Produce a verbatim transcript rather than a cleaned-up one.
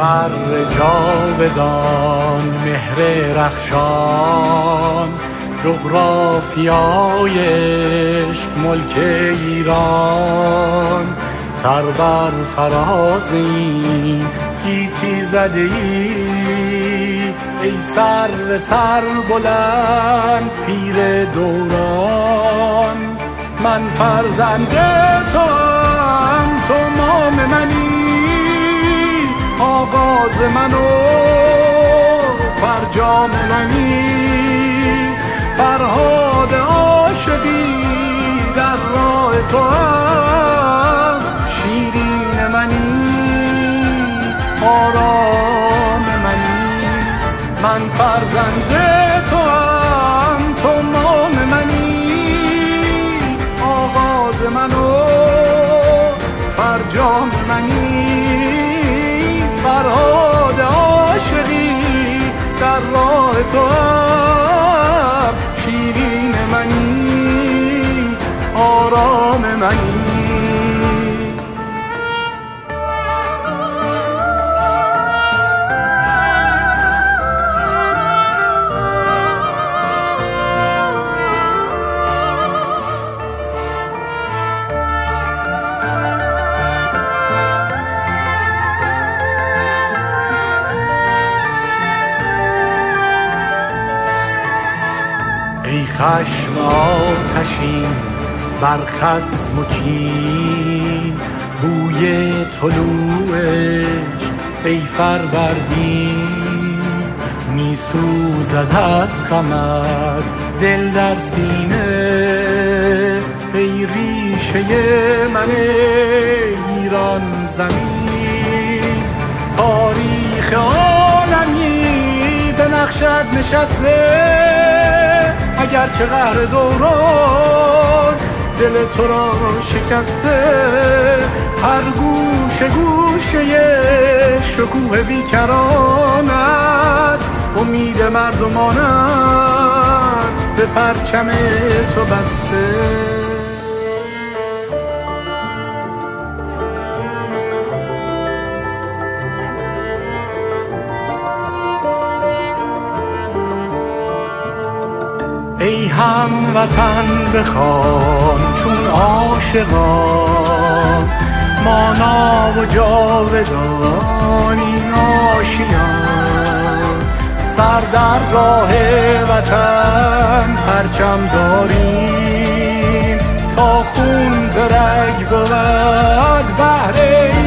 فر جاودان مهر رخشان، جغرافیای عشق ملک ایران. سر بر فراز این گیتی زده ای، ای سر سر بلند پیر دوران. من فرزند توام، تو مام منی، آغاز من و فرجام منی. فرهاد عاشقی در راه توام، شیرین منی، آرام منی. من فرزند توام، تو مام منی، آغاز من و فرجام منی. فرهاد عاشقی در راه توام، شیرین منی، آرام منی. ای خشم آتشین بر خصم و کین، بوی طلوعش ای فروردین. می سوزد از غمت دل در سینه، ای ریشه من ایران زمین. تاریخ عالمی به نقشت نشسته، اگرچه قهر دوران دل تو را شکسته. هر گوشه گوشه شکوه بیکرانت، امید مردمانت به پرچم تو بسته. ای هموطن بخوان چون عاشقان، مانا و جاودان این آشیان. سر در راه وطن پرچم داریم، تا خون به رگ بود بهر